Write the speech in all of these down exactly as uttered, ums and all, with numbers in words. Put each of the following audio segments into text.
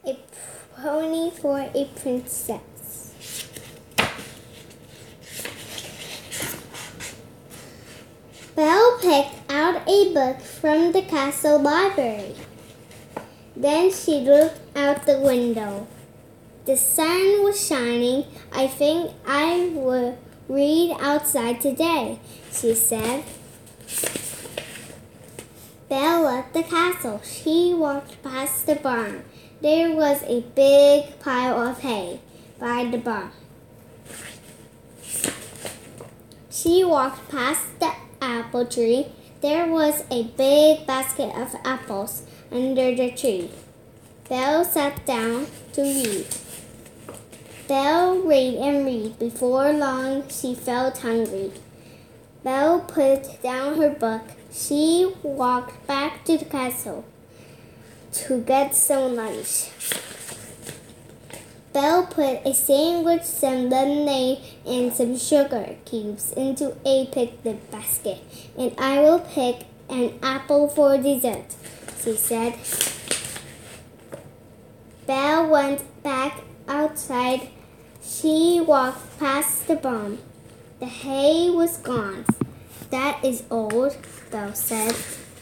A pony for a princess. Belle picked out a book from the castle library. Then she looked out the window. The sun was shining. I think I will read outside today, she said. Belle left the castle. She walked past the barn. There was a big pile of hay by the barn. She walked past the apple tree. There was a big basket of apples under the tree. Belle sat down to read. Belle read and read. Before long, she felt hungry. Belle put down her book. She walked back to the castle to get some lunch. Belle put a sandwich, some lemonade, and some sugar cubes into a picnic basket. And I will pick an apple for dessert, she said. Belle went back outside. She walked past the barn. The hay was gone. That is old, Belle said.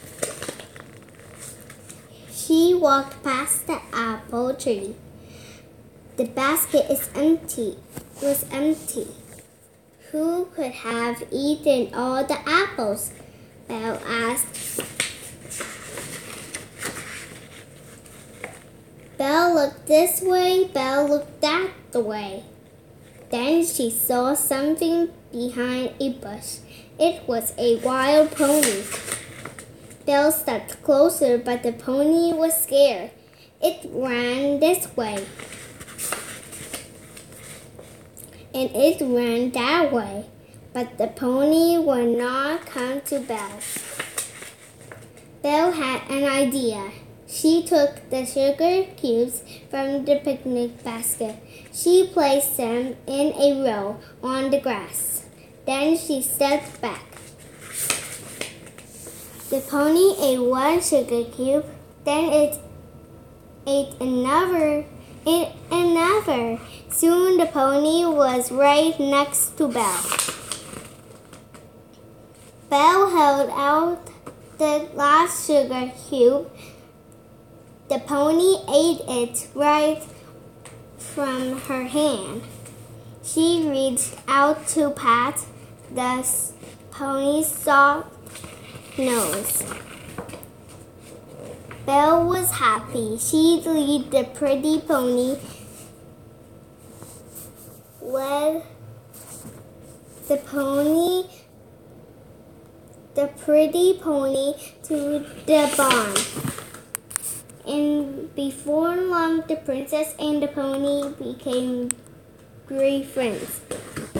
She walked past the apple tree. The basket is empty. It was empty. Who could have eaten all the apples? Belle asked. Belle looked this way. Belle looked that way. Then she saw something behind a bush. It was a wild pony. Belle stepped closer, but the pony was scared. It ran this way. And it ran that way. But the pony would not come to Belle. Belle had an idea. She took the sugar cubes from the picnic basket. She placed them in a row on the grass. Then she stepped back. The pony ate one sugar cube. Then it ate another. Ate another. Soon the pony was right next to Belle. Belle held out the last sugar cube. The pony ate it right from her hand. She reached out to pat the pony's soft nose. Belle was happy. She led the pretty pony, led the pony, the pretty pony to the barn. And before long, the princess and the pony became great friends.